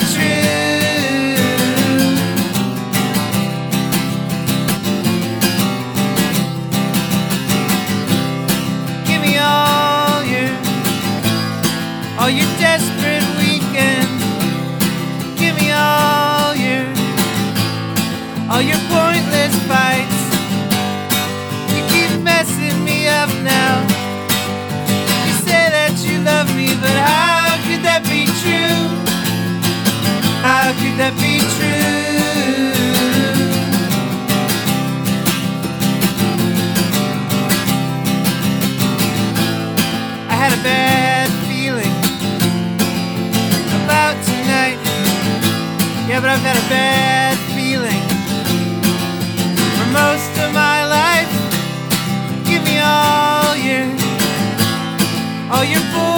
true. Give me all your desperate weekends. Give me all your pointless fights. You keep messing me up now. You say that you love me, but how could that be true? How could that be true? I had a bad feeling about tonight. Yeah, but I've had a bad feeling for most of my life. Give me all your